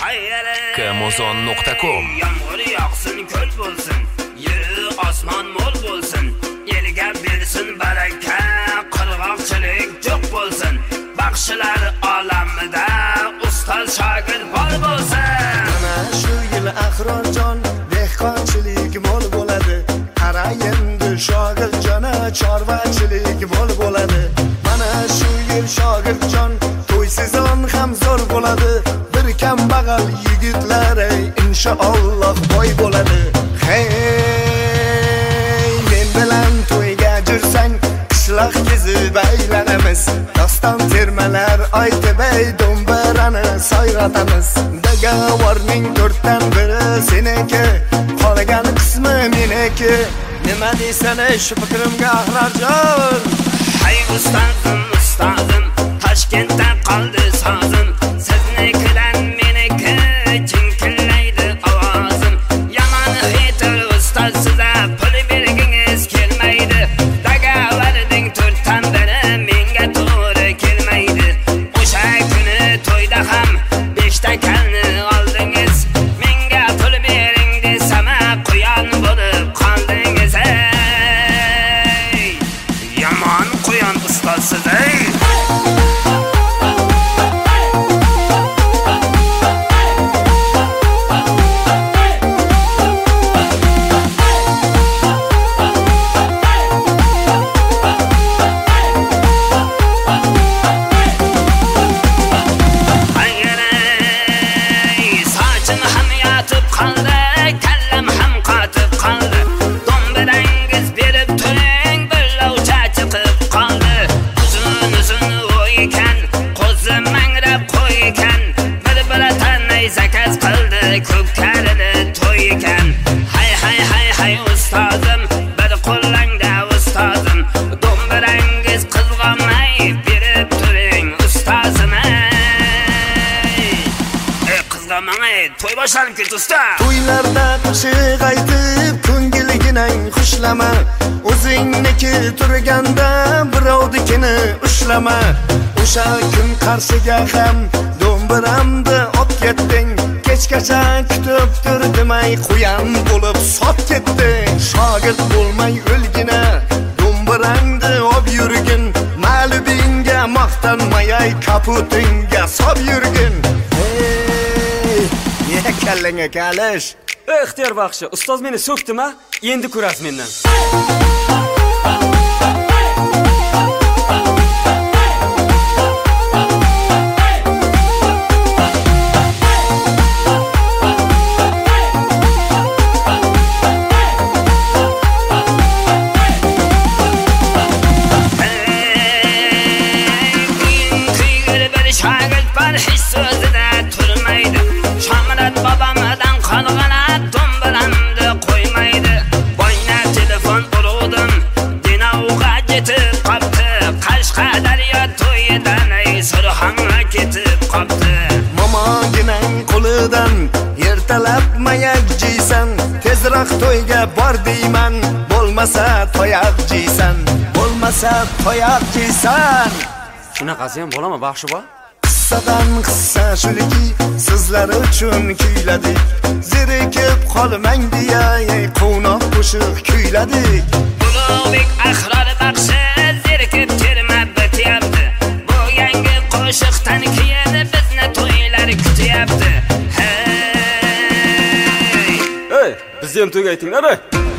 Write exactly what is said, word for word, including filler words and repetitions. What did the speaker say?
kamozon nuqta com. Yomg'ir yoqsin, ko'l bo'lsin, yer osmon mo'l bo'lsin, elga bersin baraka, qirg'oqchilik jo'q bo'lsin, baxshilar olamida ustoz shogird bor bo'lsin. Mana shu yil Ahrorjon dehqonchilik mo'l bo'ladi, qara endi shogirdjona chorvachilik mo'l bo'ladi. Mana shu yil shogirdjon to'ysizon ham zo'r bo'ladi, bir kambag'al yigitlar inshaalloh boy bo'ladi. Hey, men bilan to'yga jursang qishloq kezib aylanamiz, doston termalar aytib do'mbarani soyratamiz. Dagavorning to'rtdan biri seniki, qolgan qismi meniki. Nima deysan shu fikrimga Ahrorjon? Hay ustozim, ustozim, Toshkentda qoldi sozim, siznikidan meniki jinkillaydi ovozim. Yomon xetir ustoz sizga pul bergingiz kelmaydi, dagavarning to'rtdan biri menga to'g'ri kelmaydi. O'sha kuni to'yda ham beshta kalni oldingiz, menga pul bering desam quyon bo'lib qoldingiz. Yomon quyon ustozsiz ey. Ko'pkarini to'y ekan. Hay hay hay hay ustozim, bir qo'llangda ustozim, do'mbirangiz qizg'onmay berib turing ustozim. Ey qizg'onmay, to'y boshlanib ketdi usta. To'ylarda qo'shiq aytib ko'ngilginang xushlama, o'zingniki turganda birovnikini ushlama. O'sha kun qarshiga ham do'mbiramni olib ketding, kechgacha kutib turdimay quyon bo'lib sot ketding. Shogird bo'lmay o'lgina do'mbirangni olib yurgin, ma'lubingga maqtanmay kaputingga sob yurgin. Ey, ye kallanga kalish. Ixtiyor baxshi, ustoz meni so'kdimi? Endi ko'rasiz mendan. Babamdan qolgan do'mbiramni qo'ymaydi. Boyna telefon urdim, Dinovga yetib qopti, Qashqadaryo to'yidan Surxonga ketib qopti. Momoginang qo'lidan ertalab mayak jiysan, tezroq to'yga bor deyman, bo'lmasa to'yaq jiysan, bo'lmasa to'yaq jiysan. Shunaqasi ham bo'ladimi baxshibo? Qissadan qissa shuki sizlar uchun kuyladik, zerikib qolmang deya qo'noq qo'shiq kuyladik. Ulug'bek Ahror baxshi zerikib terma bityapti, bu yangi qo'shiqdan keyin bizni to'ylar kutyapti. Hey, ey, bizni ham to'yga aytinglar ey.